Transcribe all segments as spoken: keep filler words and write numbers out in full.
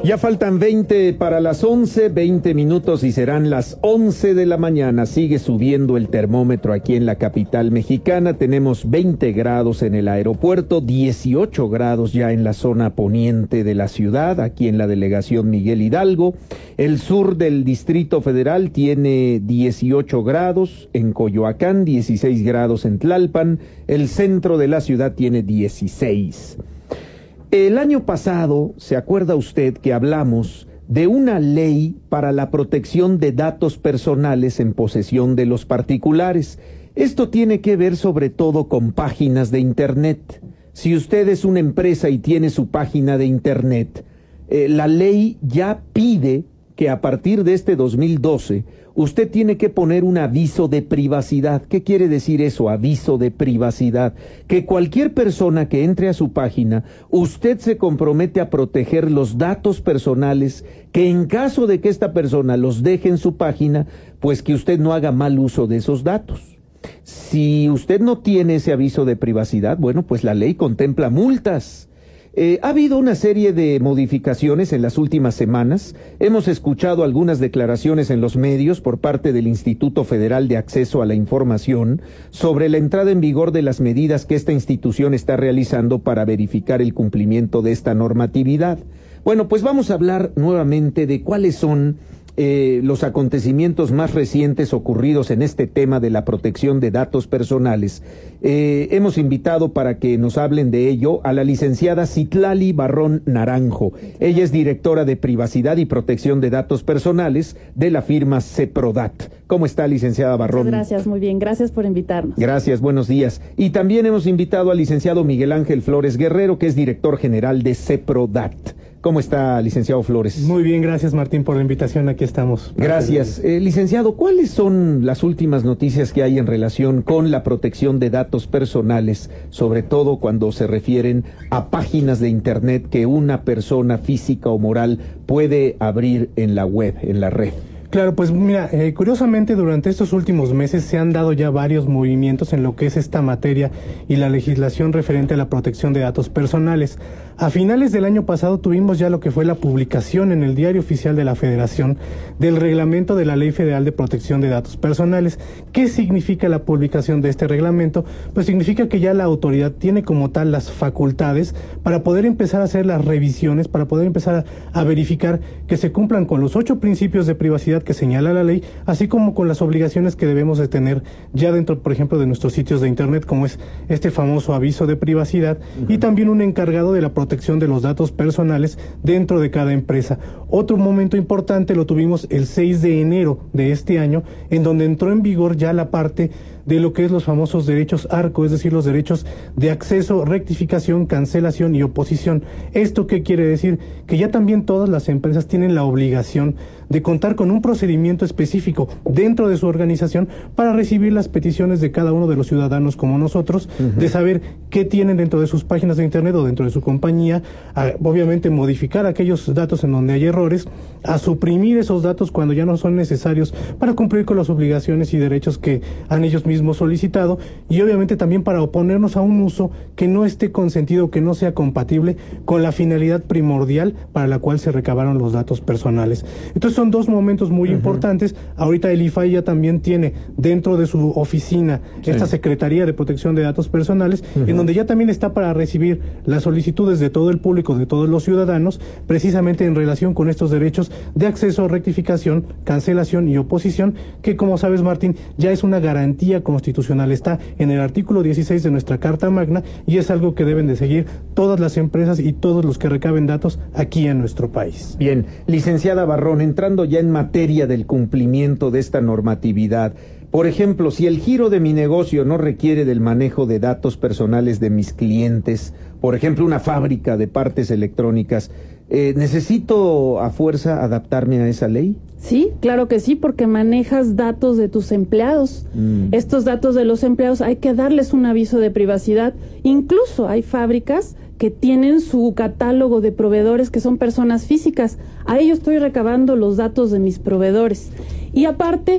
Ya faltan veinte para las once, veinte minutos y serán las once de la mañana. Sigue subiendo el termómetro aquí en la capital mexicana. Tenemos veinte grados en el aeropuerto, dieciocho grados ya en la zona poniente de la ciudad, aquí en la delegación Miguel Hidalgo. El sur del Distrito Federal tiene dieciocho grados, en Coyoacán dieciséis grados en Tlalpan, el centro de la ciudad tiene dieciséis. El año pasado, ¿se acuerda usted que hablamos de una ley para la protección de datos personales en posesión de los particulares? Esto tiene que ver sobre todo con páginas de Internet. Si usted es una empresa y tiene su página de Internet, eh, la ley ya pide que a partir de este dos mil doce usted tiene que poner un aviso de privacidad. ¿Qué quiere decir eso, aviso de privacidad? Que cualquier persona que entre a su página, usted se compromete a proteger los datos personales, que en caso de que esta persona los deje en su página, pues que usted no haga mal uso de esos datos. Si usted no tiene ese aviso de privacidad, bueno, pues la ley contempla multas. Eh, ha habido una serie de modificaciones en las últimas semanas. Hemos escuchado algunas declaraciones en los medios por parte del Instituto Federal de Acceso a la Información sobre la entrada en vigor de las medidas que esta institución está realizando para verificar el cumplimiento de esta normatividad. Bueno, pues vamos a hablar nuevamente de cuáles son Eh, los acontecimientos más recientes ocurridos en este tema de la protección de datos personales. Eh, hemos invitado para que nos hablen de ello a la licenciada Citlali Barrón Naranjo. Ella es directora de Privacidad y Protección de Datos Personales de la firma CEPRODAT. ¿Cómo está, licenciada Barrón? Muchas gracias, muy bien. Gracias por invitarnos. Gracias, buenos días. Y también hemos invitado al licenciado Miguel Ángel Flores Guerrero, que es director general de CEPRODAT. ¿Cómo está, licenciado Flores? Muy bien, gracias, Martín, por la invitación. Aquí estamos. Gracias. Eh, licenciado, ¿cuáles son las últimas noticias que hay en relación con la protección de datos personales, sobre todo cuando se refieren a páginas de Internet que una persona física o moral puede abrir en la web, en la red? Claro, pues mira, eh, curiosamente durante estos últimos meses se han dado ya varios movimientos en lo que es esta materia y la legislación referente a la protección de datos personales. A finales del año pasado tuvimos ya lo que fue la publicación en el Diario Oficial de la Federación del reglamento de la Ley Federal de Protección de Datos Personales. ¿Qué significa la publicación de este reglamento? Pues significa que ya la autoridad tiene como tal las facultades para poder empezar a hacer las revisiones, para poder empezar a, a verificar que se cumplan con los ocho principios de privacidad que señala la ley, así como con las obligaciones que debemos de tener ya dentro, por ejemplo, de nuestros sitios de Internet, como es este famoso aviso de privacidad, uh-huh. y también un encargado de la protección de los datos personales dentro de cada empresa. Otro momento importante lo tuvimos el seis de enero de este año, en donde entró en vigor ya la parte de lo que es los famosos derechos ARCO, es decir, los derechos de acceso, rectificación, cancelación y oposición. ¿Esto qué quiere decir? Que ya también todas las empresas tienen la obligación de contar con un procedimiento específico dentro de su organización para recibir las peticiones de cada uno de los ciudadanos como nosotros, uh-huh. de saber qué tienen dentro de sus páginas de Internet o dentro de su compañía, a, obviamente modificar aquellos datos en donde hay errores, a suprimir esos datos cuando ya no son necesarios para cumplir con las obligaciones y derechos que han ellos mismos solicitado, y obviamente también para oponernos a un uso que no esté consentido, que no sea compatible con la finalidad primordial para la cual se recabaron los datos personales. Entonces son dos momentos muy uh-huh. importantes. Ahorita el I F A I ya también tiene dentro de su oficina sí. esta Secretaría de Protección de Datos Personales, uh-huh. en donde ya también está para recibir las solicitudes de todo el público, de todos los ciudadanos, precisamente en relación con estos derechos de acceso, rectificación, cancelación y oposición, que como sabes, Martín, ya es una garantía constitucional, está en el artículo dieciséis de nuestra Carta Magna, y es algo que deben de seguir todas las empresas y todos los que recaben datos aquí en nuestro país. Bien, licenciada Barrón, entrando ya en materia del cumplimiento de esta normatividad, por ejemplo, si el giro de mi negocio no requiere del manejo de datos personales de mis clientes, por ejemplo, una fábrica de partes electrónicas, eh, ¿necesito a fuerza adaptarme a esa ley? Sí, claro que sí, porque manejas datos de tus empleados. Mm. Estos datos de los empleados hay que darles un aviso de privacidad. Incluso hay fábricas que tienen su catálogo de proveedores que son personas físicas. A ellos estoy recabando los datos de mis proveedores. Y aparte,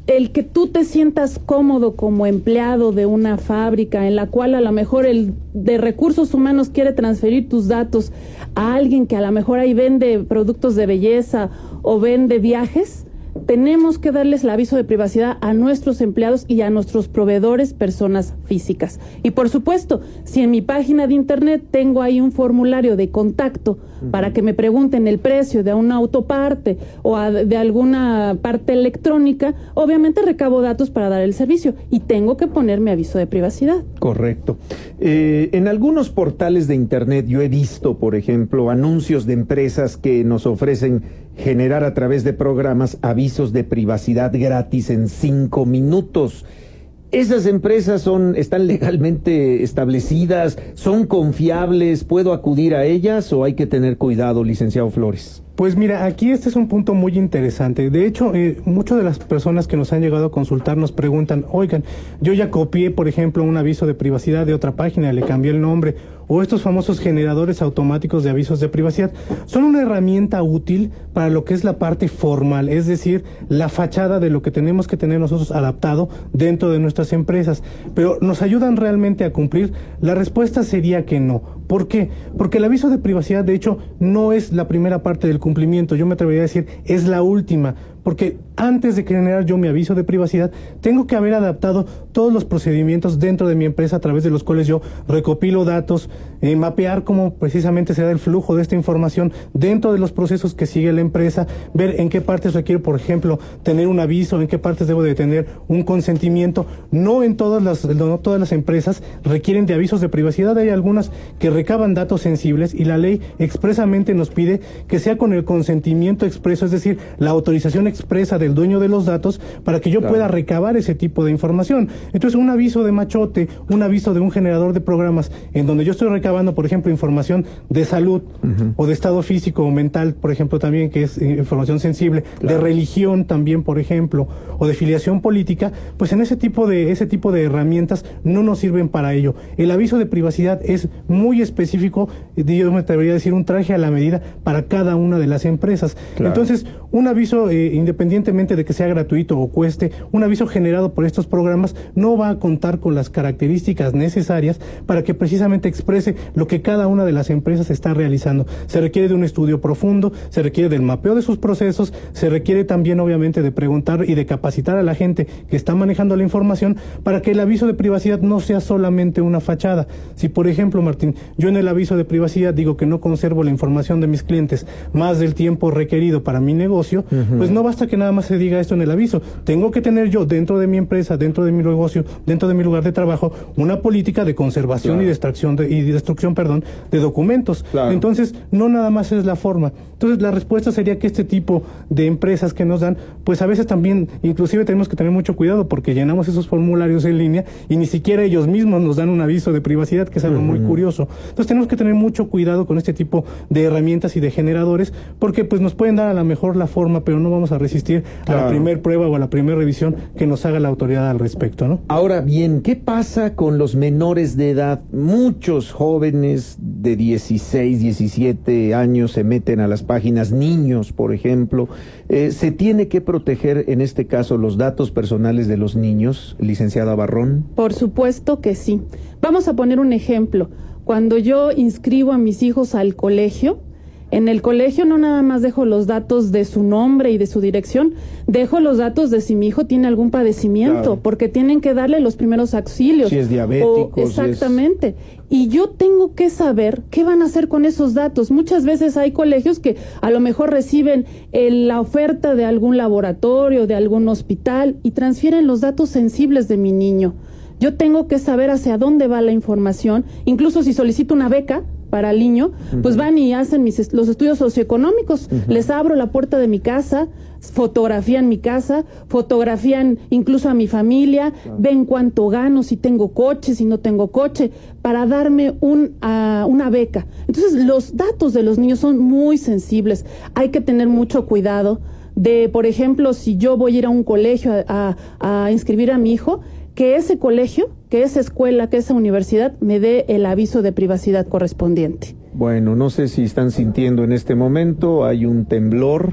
el que tú te sientas cómodo como empleado de una fábrica en la cual a lo mejor el de recursos humanos quiere transferir tus datos a alguien que a lo mejor ahí vende productos de belleza o vende viajes, tenemos que darles el aviso de privacidad a nuestros empleados y a nuestros proveedores, personas físicas. Y por supuesto, si en mi página de internet tengo ahí un formulario de contacto uh-huh. para que me pregunten el precio de una autoparte o a, de alguna parte electrónica, obviamente recabo datos para dar el servicio y tengo que poner mi aviso de privacidad. Correcto. Eh, en algunos portales de internet yo he visto, por ejemplo, anuncios de empresas que nos ofrecen generar a través de programas avisos de privacidad gratis en cinco minutos. ¿Esas empresas son, están legalmente establecidas? ¿Son confiables? ¿Puedo acudir a ellas o hay que tener cuidado, licenciado Flores? Pues mira, aquí este es un punto muy interesante. De hecho, eh, muchas de las personas que nos han llegado a consultar nos preguntan, oigan, yo ya copié, por ejemplo, un aviso de privacidad de otra página, le cambié el nombre, o estos famosos generadores automáticos de avisos de privacidad. Son una herramienta útil para lo que es la parte formal, es decir, la fachada de lo que tenemos que tener nosotros adaptado dentro de nuestras empresas. Pero ¿nos ayudan realmente a cumplir? La respuesta sería que no. ¿Por qué? Porque el aviso de privacidad, de hecho, no es la primera parte del cumplimiento. Yo me atrevería a decir, es la última. Porque antes de generar yo mi aviso de privacidad, tengo que haber adaptado todos los procedimientos dentro de mi empresa a través de los cuales yo recopilo datos, eh, mapear cómo precisamente se da el flujo de esta información dentro de los procesos que sigue la empresa, ver en qué partes requiere, por ejemplo, tener un aviso, en qué partes debo de tener un consentimiento. No en todas las, no todas las empresas requieren de avisos de privacidad, hay algunas que recaban datos sensibles y la ley expresamente nos pide que sea con el consentimiento expreso, es decir, la autorización expresa del dueño de los datos para que yo claro. pueda recabar ese tipo de información. Entonces, un aviso de machote, un aviso de un generador de programas en donde yo estoy recabando, por ejemplo, información de salud uh-huh. o de estado físico o mental, por ejemplo, también, que es eh, información sensible, claro. de religión también, por ejemplo, o de filiación política, pues en ese tipo de ese tipo de herramientas no nos sirven para ello. El aviso de privacidad es muy específico, yo me atrevería a decir un traje a la medida para cada una de las empresas. Claro. Entonces, un aviso eh, independientemente de que sea gratuito o cueste, un aviso generado por estos programas no va a contar con las características necesarias para que precisamente exprese lo que cada una de las empresas está realizando. Se requiere de un estudio profundo, se requiere del mapeo de sus procesos, se requiere también obviamente de preguntar y de capacitar a la gente que está manejando la información para que el aviso de privacidad no sea solamente una fachada. Si, por ejemplo, Martín, yo en el aviso de privacidad digo que no conservo la información de mis clientes más del tiempo requerido para mi negocio, uh-huh. pues no basta que nada más se diga esto en el aviso. Tengo que tener yo dentro de mi empresa, dentro de mi negocio, dentro de mi lugar de trabajo, una política de conservación claro. y de extracción de, y de destrucción, perdón, de documentos. Claro. Entonces, no nada más es la forma. Entonces, la respuesta sería que este tipo de empresas que nos dan, pues a veces también, inclusive tenemos que tener mucho cuidado porque llenamos esos formularios en línea y ni siquiera ellos mismos nos dan un aviso de privacidad, que es algo uh-huh. muy curioso. Entonces, tenemos que tener mucho cuidado con este tipo de herramientas y de generadores porque pues nos pueden dar a lo mejor la forma, pero no vamos a resistir claro. a la primer prueba o a la primera revisión que nos haga la autoridad al respecto, ¿no? Ahora bien, ¿qué pasa con los menores de edad? Muchos jóvenes de dieciséis, diecisiete años se meten a las páginas, niños, por ejemplo. Eh, ¿Se tiene que proteger en este caso los datos personales de los niños, licenciada Barrón? Por supuesto que sí. Vamos a poner un ejemplo. Cuando yo inscribo a mis hijos al colegio, en el colegio no nada más dejo los datos de su nombre y de su dirección, dejo los datos de si mi hijo tiene algún padecimiento, claro. porque tienen que darle los primeros auxilios. Si es diabético. O, exactamente. Si es... Y yo tengo que saber qué van a hacer con esos datos. Muchas veces hay colegios que a lo mejor reciben el, la oferta de algún laboratorio, de algún hospital y transfieren los datos sensibles de mi niño. Yo tengo que saber hacia dónde va la información, incluso si solicito una beca para el niño, uh-huh. pues van y hacen mis, los estudios socioeconómicos, uh-huh. les abro la puerta de mi casa, fotografían mi casa, fotografían incluso a mi familia, uh-huh. ven cuánto gano, si tengo coche, si no tengo coche, para darme un, uh, una beca. Entonces, los datos de los niños son muy sensibles, hay que tener mucho cuidado de, por ejemplo, si yo voy a ir a un colegio a, a, a inscribir a mi hijo, que ese colegio, que esa escuela, que esa universidad me dé el aviso de privacidad correspondiente. Bueno, no sé si están sintiendo en este momento, hay un temblor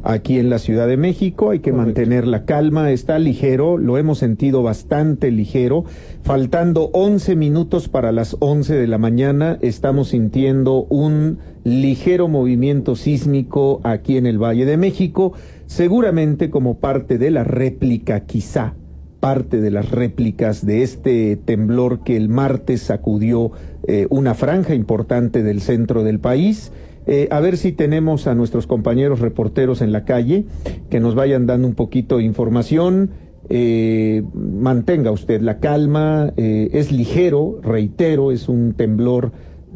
aquí en la Ciudad de México. Hay que Correcto. mantener la calma, está ligero, lo hemos sentido bastante ligero. Faltando once minutos para las once de la mañana, estamos sintiendo un ligero movimiento sísmico aquí en el Valle de México, seguramente como parte de la réplica, quizá, parte de las réplicas de este temblor que el martes sacudió eh, una franja importante del centro del país. Eh, a ver si tenemos a nuestros compañeros reporteros en la calle que nos vayan dando un poquito de información. Eh, mantenga usted la calma, eh, es ligero, reitero, es un temblor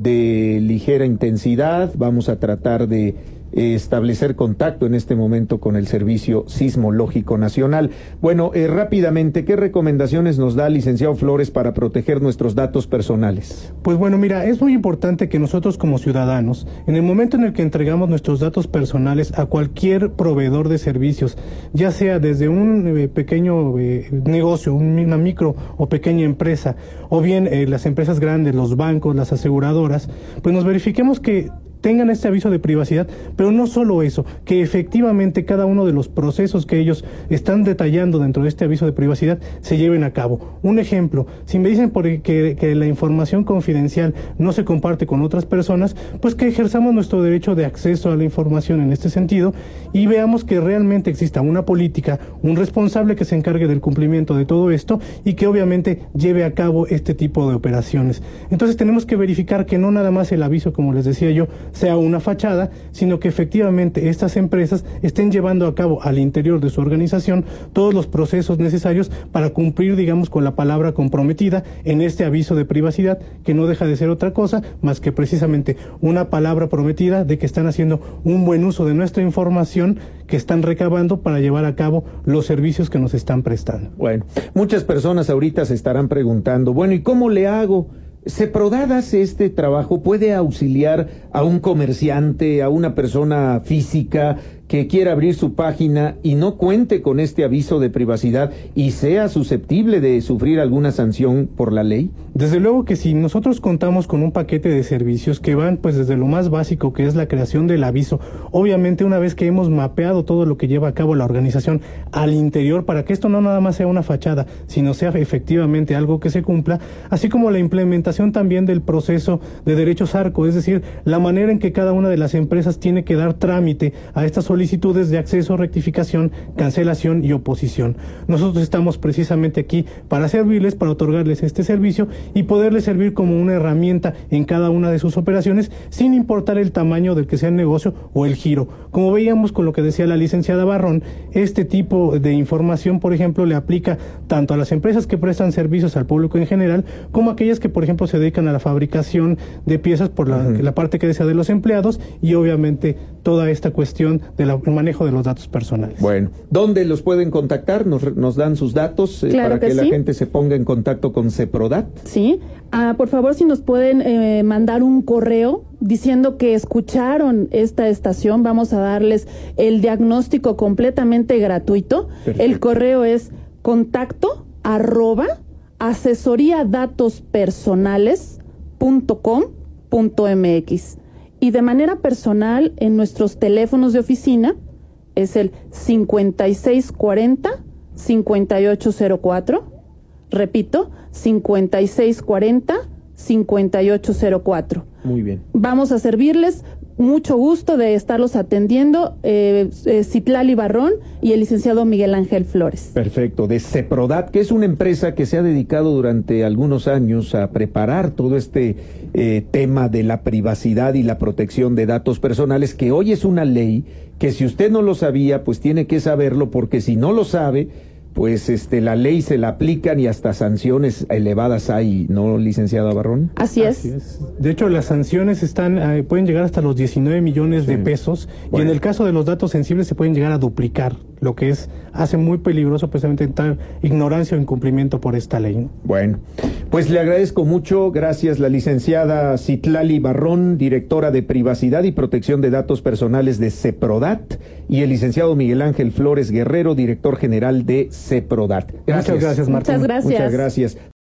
de ligera intensidad. Vamos a tratar de eh, establecer contacto en este momento con el Servicio Sismológico Nacional. Bueno, eh, rápidamente, ¿qué recomendaciones nos da, licenciado Flores, para proteger nuestros datos personales? Pues bueno, mira, es muy importante que nosotros como ciudadanos, en el momento en el que entregamos nuestros datos personales a cualquier proveedor de servicios, ya sea desde un eh, pequeño eh, negocio, una micro o pequeña empresa, o bien eh, las empresas grandes, los bancos, las aseguradoras, pues nos verifiquemos que tengan este aviso de privacidad, pero no solo eso, que efectivamente cada uno de los procesos que ellos están detallando dentro de este aviso de privacidad se lleven a cabo. Un ejemplo, si me dicen por que, que la información confidencial no se comparte con otras personas, pues que ejerzamos nuestro derecho de acceso a la información en este sentido y veamos que realmente exista una política, un responsable que se encargue del cumplimiento de todo esto y que obviamente lleve a cabo este tipo de operaciones. Entonces tenemos que verificar que no nada más el aviso, como les decía yo, sea una fachada, sino que efectivamente estas empresas estén llevando a cabo al interior de su organización todos los procesos necesarios para cumplir, digamos, con la palabra comprometida en este aviso de privacidad, que no deja de ser otra cosa más que precisamente una palabra prometida de que están haciendo un buen uso de nuestra información que están recabando para llevar a cabo los servicios que nos están prestando. Bueno, muchas personas ahorita se estarán preguntando, bueno, ¿y cómo le hago? ¿Seprodad hace este trabajo? ¿Puede auxiliar a un comerciante, a una persona física que quiera abrir su página y no cuente con este aviso de privacidad y sea susceptible de sufrir alguna sanción por la ley? Desde luego que sí, nosotros contamos con un paquete de servicios que van pues desde lo más básico, que es la creación del aviso. Obviamente, una vez que hemos mapeado todo lo que lleva a cabo la organización al interior, para que esto no nada más sea una fachada, sino sea efectivamente algo que se cumpla, así como la implementación también del proceso de derechos ARCO, es decir, la manera en que cada una de las empresas tiene que dar trámite a estas solicitudes de acceso, rectificación, cancelación y oposición. Nosotros estamos precisamente aquí para servirles, para otorgarles este servicio y poderles servir como una herramienta en cada una de sus operaciones, sin importar el tamaño del que sea el negocio o el giro. Como veíamos con lo que decía la licenciada Barrón, este tipo de información, por ejemplo, le aplica tanto a las empresas que prestan servicios al público en general, como a aquellas que, por ejemplo, se dedican a la fabricación de piezas por la, uh-huh. la parte que desea de los empleados y obviamente toda esta cuestión del manejo de los datos personales. Bueno, ¿dónde los pueden contactar? ¿Nos, nos dan sus datos eh, claro para que, que la sí. gente se ponga en contacto con Seprodat? Sí, ah, por favor, si nos pueden eh, mandar un correo diciendo que escucharon esta estación, vamos a darles el diagnóstico completamente gratuito. Perfecto. El correo es contacto arroba asesoría datos personales punto com punto mx. Y de manera personal, en nuestros teléfonos de oficina, es el cincuenta y seis cuarenta, cincuenta y ocho cero cuatro. Repito, cincuenta y seis cuarenta, cincuenta y ocho cero cuatro. Muy bien. Vamos a servirles. Mucho gusto de estarlos atendiendo, eh, eh, Citlali Barrón y el licenciado Miguel Ángel Flores. Perfecto, de Seprodat, que es una empresa que se ha dedicado durante algunos años a preparar todo este eh, tema de la privacidad y la protección de datos personales, que hoy es una ley que si usted no lo sabía, pues tiene que saberlo, porque si no lo sabe, pues este la ley se la aplican y hasta sanciones elevadas hay, ¿no, licenciada Barrón? Así es. Así es. De hecho, las sanciones están eh, pueden llegar hasta los diecinueve millones sí. de pesos bueno. y en el caso de los datos sensibles se pueden llegar a duplicar, lo que es hace muy peligroso precisamente entrar ignorancia o incumplimiento por esta ley, ¿no? Bueno, pues le agradezco mucho, gracias la licenciada Citlali Barrón, directora de Privacidad y Protección de Datos Personales de Seprodat, y el licenciado Miguel Ángel Flores Guerrero, director general de Seprodat. Gracias. Muchas gracias, Martín. Muchas gracias. Muchas gracias.